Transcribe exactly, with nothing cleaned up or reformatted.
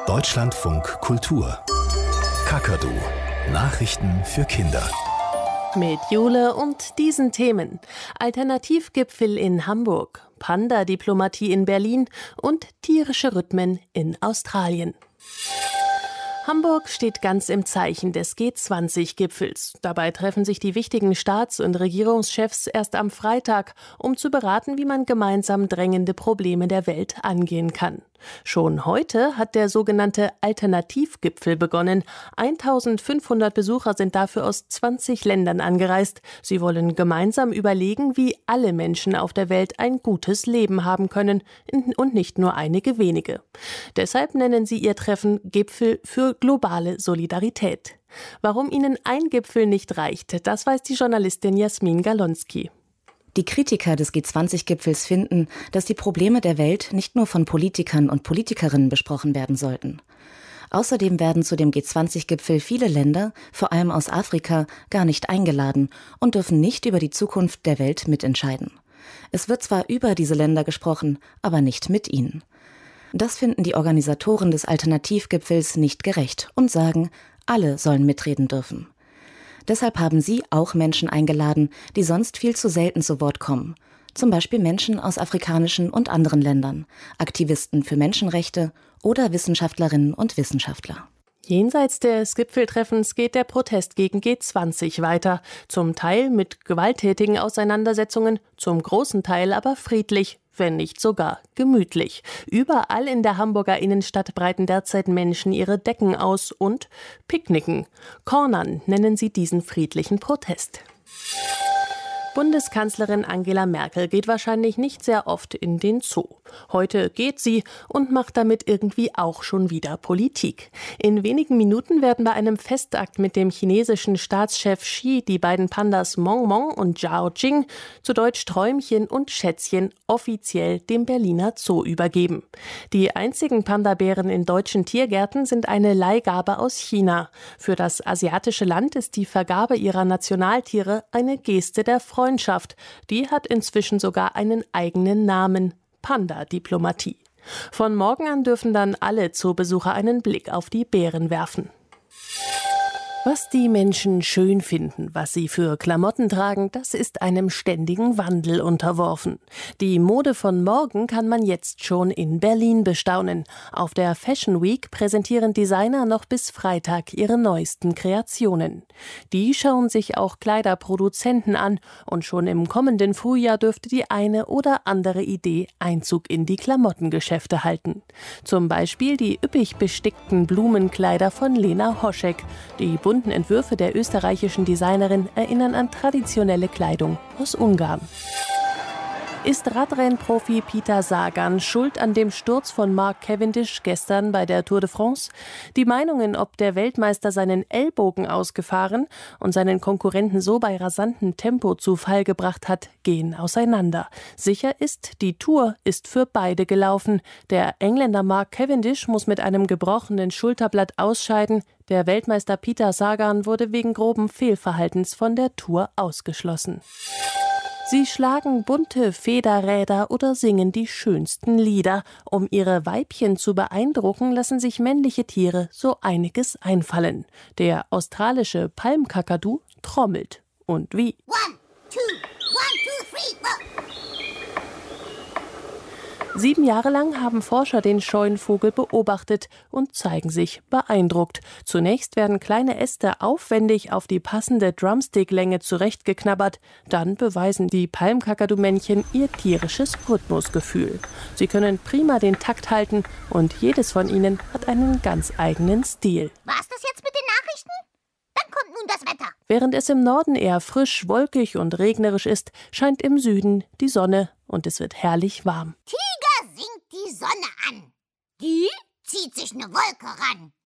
Deutschlandfunk Kultur. Kakadu. Nachrichten für Kinder. Mit Jule und diesen Themen. Alternativgipfel in Hamburg, Panda-Diplomatie in Berlin und tierische Rhythmen in Australien. Hamburg steht ganz im Zeichen des G zwanzig Gipfels. Dabei treffen sich die wichtigen Staats- und Regierungschefs erst am Freitag, um zu beraten, wie man gemeinsam drängende Probleme der Welt angehen kann. Schon heute hat der sogenannte Alternativgipfel begonnen. eintausendfünfhundert Besucher sind dafür aus zwanzig Ländern angereist. Sie wollen gemeinsam überlegen, wie alle Menschen auf der Welt ein gutes Leben haben können und nicht nur einige wenige. Deshalb nennen sie ihr Treffen Gipfel für globale Solidarität. Warum ihnen ein Gipfel nicht reicht, das weiß die Journalistin Jasmin Galonski. Die Kritiker des G zwanzig Gipfels finden, dass die Probleme der Welt nicht nur von Politikern und Politikerinnen besprochen werden sollten. Außerdem werden zu dem G zwanzig Gipfel viele Länder, vor allem aus Afrika, gar nicht eingeladen und dürfen nicht über die Zukunft der Welt mitentscheiden. Es wird zwar über diese Länder gesprochen, aber nicht mit ihnen. Das finden die Organisatoren des Alternativgipfels nicht gerecht und sagen, alle sollen mitreden dürfen. Deshalb haben sie auch Menschen eingeladen, die sonst viel zu selten zu Wort kommen. Zum Beispiel Menschen aus afrikanischen und anderen Ländern, Aktivisten für Menschenrechte oder Wissenschaftlerinnen und Wissenschaftler. Jenseits des Gipfeltreffens geht der Protest gegen G zwanzig weiter. Zum Teil mit gewalttätigen Auseinandersetzungen, zum großen Teil aber friedlich, wenn nicht sogar gemütlich. Überall in der Hamburger Innenstadt breiten derzeit Menschen ihre Decken aus und picknicken. Cornern nennen sie diesen friedlichen Protest. Bundeskanzlerin Angela Merkel geht wahrscheinlich nicht sehr oft in den Zoo. Heute geht sie und macht damit irgendwie auch schon wieder Politik. In wenigen Minuten werden bei einem Festakt mit dem chinesischen Staatschef Xi die beiden Pandas Mong Mong und Zhao Jing, zu Deutsch Träumchen und Schätzchen, offiziell dem Berliner Zoo übergeben. Die einzigen Panda-Bären in deutschen Tiergärten sind eine Leihgabe aus China. Für das asiatische Land ist die Vergabe ihrer Nationaltiere eine Geste der Freundschaft. Freundschaft, die hat inzwischen sogar einen eigenen Namen: Panda-Diplomatie. Von morgen an dürfen dann alle Zoobesucher einen Blick auf die Bären werfen. Was die Menschen schön finden, was sie für Klamotten tragen, das ist einem ständigen Wandel unterworfen. Die Mode von morgen kann man jetzt schon in Berlin bestaunen. Auf der Fashion Week präsentieren Designer noch bis Freitag ihre neuesten Kreationen. Die schauen sich auch Kleiderproduzenten an und schon im kommenden Frühjahr dürfte die eine oder andere Idee Einzug in die Klamottengeschäfte halten. Zum Beispiel die üppig bestickten Blumenkleider von Lena Hoschek, die bunten Entwürfe der österreichischen Designerin erinnern an traditionelle Kleidung aus Ungarn. Ist Radrennprofi Peter Sagan schuld an dem Sturz von Mark Cavendish gestern bei der Tour de France? Die Meinungen, ob der Weltmeister seinen Ellbogen ausgefahren und seinen Konkurrenten so bei rasantem Tempo zu Fall gebracht hat, gehen auseinander. Sicher ist, die Tour ist für beide gelaufen. Der Engländer Mark Cavendish muss mit einem gebrochenen Schulterblatt ausscheiden. Der Weltmeister Peter Sagan wurde wegen groben Fehlverhaltens von der Tour ausgeschlossen. Sie schlagen bunte Federräder oder singen die schönsten Lieder. Um ihre Weibchen zu beeindrucken, lassen sich männliche Tiere so einiges einfallen. Der australische Palmkakadu trommelt. Und wie? One, two, one, two, three, four. Sieben Jahre lang haben Forscher den scheuen Vogel beobachtet und zeigen sich beeindruckt. Zunächst werden kleine Äste aufwendig auf die passende Drumstick-Länge zurechtgeknabbert. Dann beweisen die Palmkakadu-Männchen ihr tierisches Rhythmusgefühl. Sie können prima den Takt halten und jedes von ihnen hat einen ganz eigenen Stil. War's das jetzt mit den Nachrichten? Dann kommt nun das Wetter. Während es im Norden eher frisch, wolkig und regnerisch ist, scheint im Süden die Sonne und es wird herrlich warm. Tiger singt die Sonne an. Die zieht sich eine Wolke ran.